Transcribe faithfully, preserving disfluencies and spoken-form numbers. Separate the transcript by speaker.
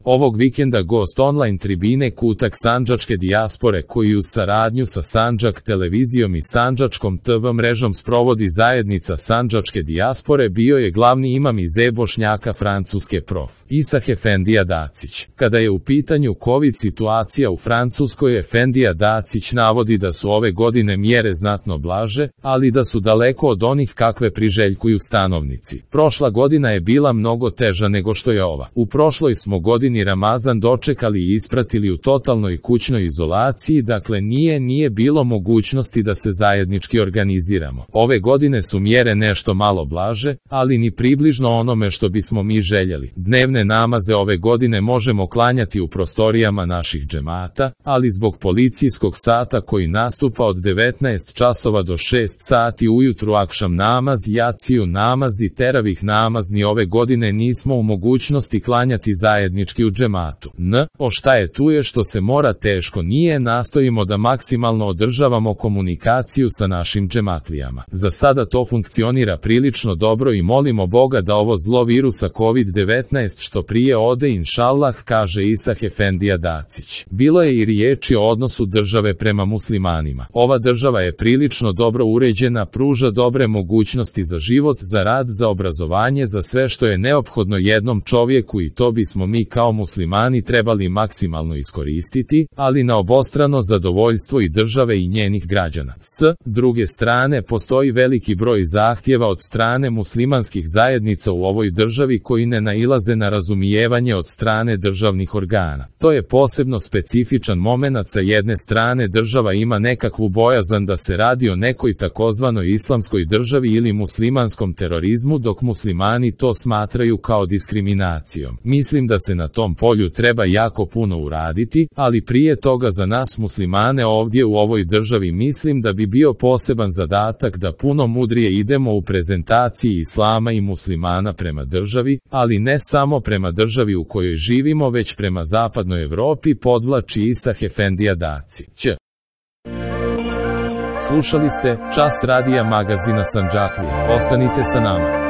Speaker 1: Ovog vikenda gost online tribine Kutak sandžačke dijaspore koji uz saradnju sa Sandžak televizijom i Sandžačkom T V mrežom sprovodi zajednica sandžačke dijaspore bio je glavni imam iz e-Bošnjaka Francuske prof. Isah Efendija Dacić. Kada je u pitanju COVID situacija u Francuskoj, Efendija Dacić navodi da su ove godine mjere znatno blaže, ali da su daleko od onih kakve priželjkuju stanovnici. Prošla godina je bila mnogo teža nego što je ova. U prošloj smo godini Ramazan dočekali i ispratili u totalnoj kućnoj izolaciji, dakle nije nije bilo mogućnosti da se zajednički organiziramo. Ove godine su mjere nešto malo blaže, ali ni približno onome što bismo mi željeli. Dnevne namaze ove godine možemo klanjati u prostorijama naših džemata, ali zbog policijskog sata koji nastupa od devetnaest časova do šest sati ujutru akšam namaz, jaciju namaz i teravih namaz ni ove godine nismo u mogućnosti klanjati zajednički u džematu. N, o šta je tu je što se mora teško nije, nastojimo da maksimalno održavamo komunikaciju sa našim džematlijama. Za sada to funkcionira prilično dobro i molimo Boga da ovo zlo virusa COVID devetnaest što prije ode inšallah, kaže Isah Efendija Dacić. Bilo je i riječi o odnosu države prema muslimanima. Ova država je prilično dobro uređena, pruža dobre mogućnosti za život, za rad, za obrazovanje, za sve što je neophodno jednom čovjeku i to bismo mi kao muslimani trebali maksimalno iskoristiti, ali na obostrano zadovoljstvo i države i njenih građana. S druge strane, postoji veliki broj zahtjeva od strane muslimanskih zajednica u ovoj državi koji ne nailaze na razumijevanje od strane državnih organa. To je posebno specifičan momenat. Sa jedne strane država ima nekakvu bojazan da se radi o nekoj takozvanoj islamskoj državi ili muslimanskom terorizmu, dok muslimani to smatraju kao diskriminacijom. Mislim da se na tom polju treba jako puno uraditi, ali prije toga za nas muslimane ovdje u ovoj državi mislim da bi bio poseban zadatak da puno mudrije idemo u prezentaciji islama i muslimana prema državi, ali ne samo prema državi u kojoj živimo, već prema zapadnoj Evropi, podvlači Isah Efendija Dacić. Slušali ste Čas radija magazina Sandžaklije. Ostanite sa nama.